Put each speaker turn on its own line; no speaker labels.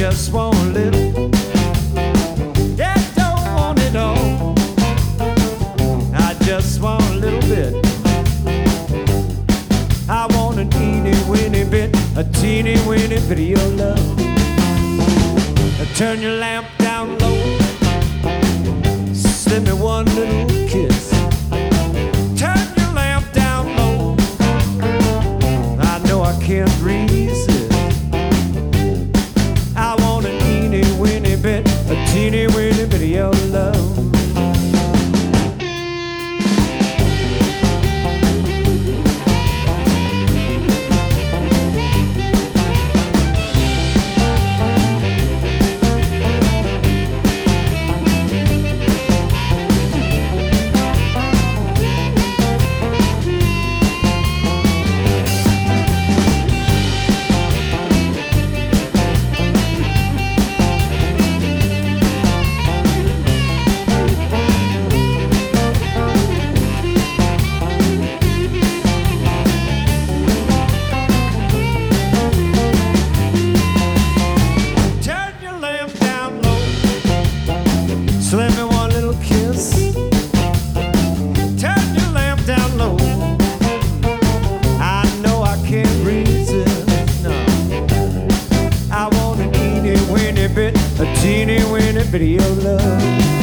just want a little. Yeah, don't want it all. I just want a little bit. I want a teeny weeny bit, a teeny weeny bit of your love. Turn your lamp down low, slip me one little kiss. Turn your lamp down low, I know I can't resist. I want a teeny weeny bit, a teeny weeny bit of your love. Slip me one little kiss. Turn your lamp down low. I know I can't resist. No, I want a teeny weeny bit, a teeny weeny bit of your love.